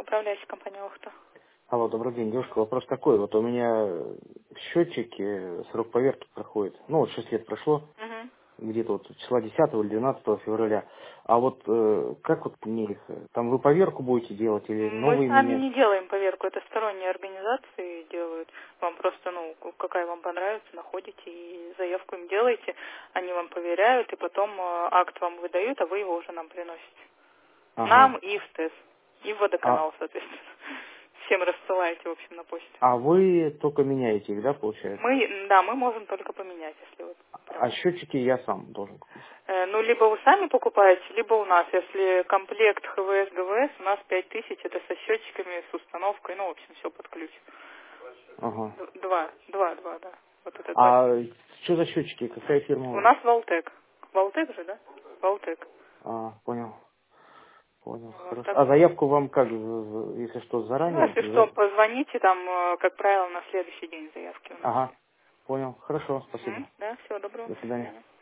управляющая компания «Охта». Алло, добрый день, девушка. Вопрос такой. Вот у меня счетчики, срок поверки проходит. Ну, вот 6 лет прошло, Мгм. где-то вот числа 10 или 12 февраля. А вот как вот мне их... Там вы поверку будете делать или Мы новые сами менять? не делаем поверку, это сторонние организации делают. Вам просто, какая вам понравится, находите и заявку им делаете, они вам поверяют, и потом акт вам выдают, а вы его уже нам приносите. Нам Ага. и в ТЭС, и в А, водоканал, соответственно. Всем рассылаете, в общем, на почту. а вы только меняете их, да, получается? Мы можем только поменять, если вот А прям. счетчики я сам должен купить. Либо вы сами покупаете, либо у нас. Если комплект ХВС, ГВС, у нас 5000, это со счетчиками, с установкой, в общем, все под ключ. Ага. Два, да. Вот это два А сима. что за счетчики? Какая фирма у У вас? нас Валтек. Валтек же, да? Валтек. А, понял. Понял, Вот хорошо. так. А заявку вам как, если что, заранее? Если что, позвоните, там, как правило, на следующий день заявки у нас Ага, все. понял. Хорошо, спасибо. Да, всего доброго, До до свидания. свидания.